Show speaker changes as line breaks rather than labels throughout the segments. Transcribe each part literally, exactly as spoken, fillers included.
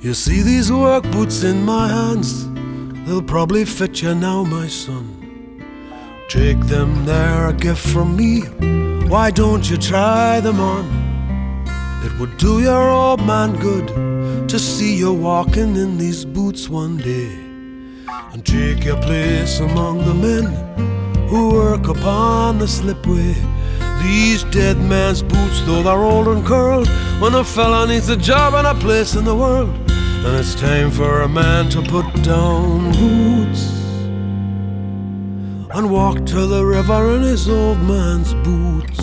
You see these work boots in my hands, they'll probably fit you now, my son. Take them, they're a gift from me. Why don't you try them on? It would do your old man good to see you walking in these boots one day, and take your place among the men who work upon the slipway. These dead man's boots, though they're old and curled, when a fella needs a job and a place in the world, and it's time for a man to put down roots and walk to the river in his old man's boots.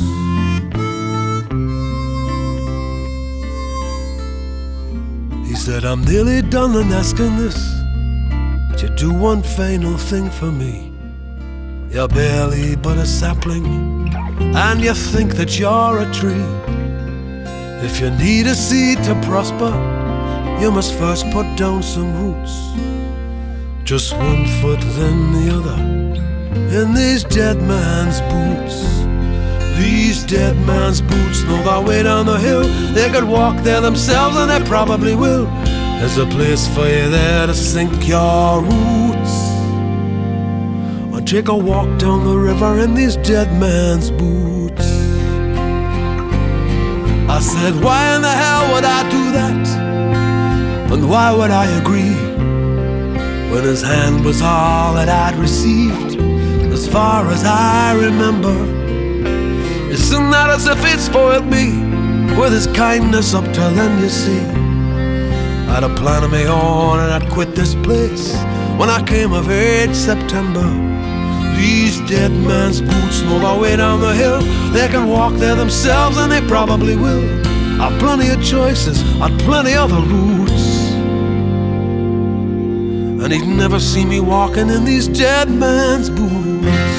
He said, I'm nearly done in asking this, but you do one final thing for me. You're barely but a sapling, and you think that you're a tree. If you need a seed to prosper, you must first put down some roots. Just one foot then the other in these dead man's boots. These dead man's boots know their way down the hill. They could walk there themselves, and they probably will. There's a place for you there to sink your roots, or take a walk down the river in these dead man's boots. I said, why in the hell would I do that? And why would I agree, when his hand was all that I'd received, as far as I remember? Isn't that as if he'd spoiled me with his kindness up till then, you see? I had a plan of my own, and I'd quit this place when I came of age September. These dead man's boots know their way down the hill. They can walk there themselves, and they probably will. I've plenty of choices, I'd plenty other routes, and he'd never see me walking in these dead man's boots.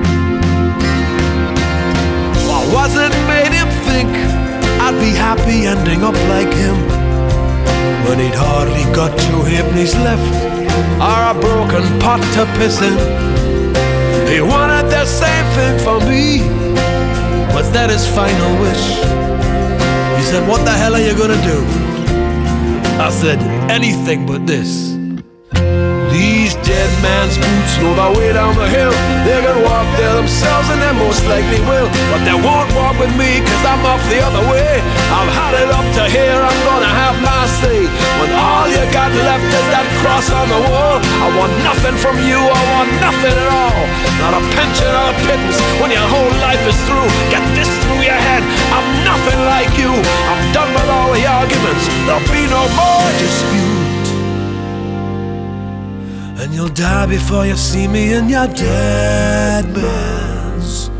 What was it made him think I'd be happy ending up like him, when he'd hardly got two halfpennies left, or a broken pot to piss in? He wanted the same thing for me. Was that his final wish? He said, what the hell are you gonna do? I said, anything but this. These dead man's boots know their way down the hill. They can walk there themselves, and they most likely will, but they won't walk with me, cause I'm off the other way. I've had it up to here, I'm gonna have my say. When all you got left is that cross on the wall, I want nothing from you, I want nothing at all. Not a pension or a pittance when your whole life is through. Get this through your head, I'm nothing like you. I'm done with all the arguments, there'll be no more dispute. And you'll die before you see me in your dead man's